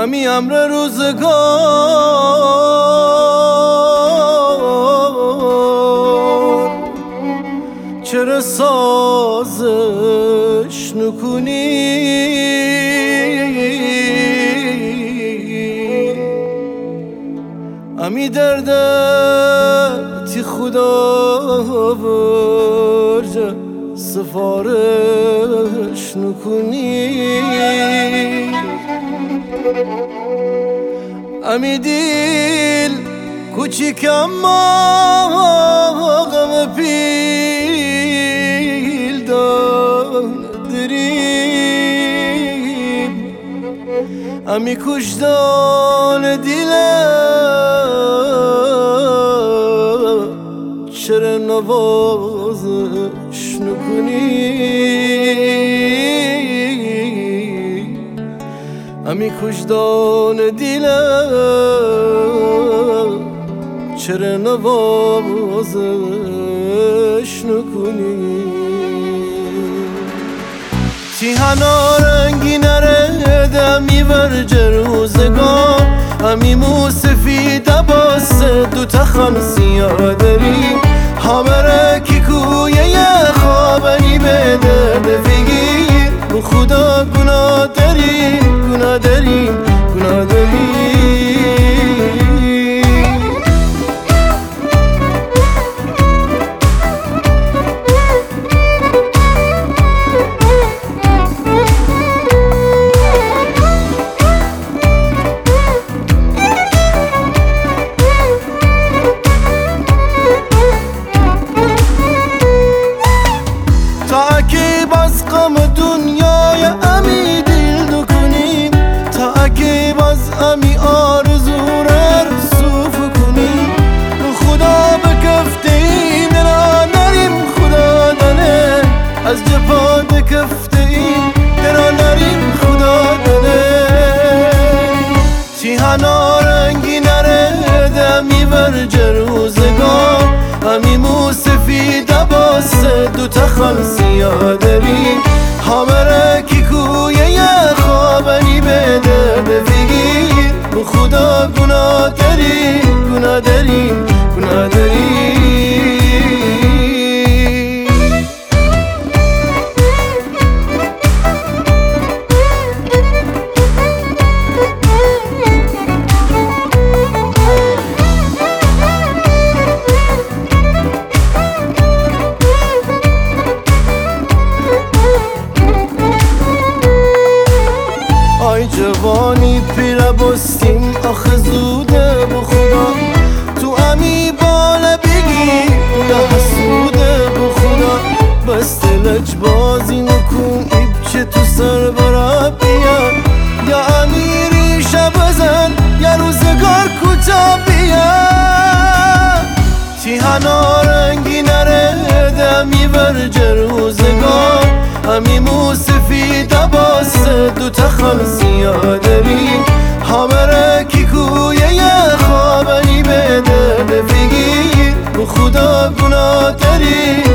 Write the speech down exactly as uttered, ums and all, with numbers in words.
امی امر روزگار چرا سازش نکنی امی دردتی خدا برجه سفارش نکنی امی دیل کوچیک اما غم پیل داریم امی کشدان دیلم چرا نوازش نکنی امی کشدان دیلم چرا نوازش نکنی تیهانا رنگی نرده امی ورج روزگار امی موسفید باسه دو تخم سیاه داریم همه کی کویه یه خوابنی به درد فگیر رو خدا گناه داریم گناه داریم گناه داریم باز غم دنیای امی دل دکنیم تا که باز امی آرزو را رسوف کنیم خدا بکفتیم درا نریم خدا دانه از جفا بکفتیم درا نریم خدا دانه تیهانا رنگی نرده امی ورج روزگار امی موسفید باسه دو تخم سیاه داریم همه کی کویه یه خوابنی به درد فگیر به خدا گناه داریم گناه داریم گناه داریم جوانی پیره بستیم آخه زوده به خدا تو امی بالا بگی یا حسوده به خدا بس دلج بازی نکن ایب چه تو سر برا بیا یا امی ریشه بزن یا روزگار کجا بیا تیهانا رنگی نرده امی ورج روزگار امی موسفید باسه دو تخم سیاه داریم همه کی کویه یه خوابنی به درد فگیر به خدا گناه داریم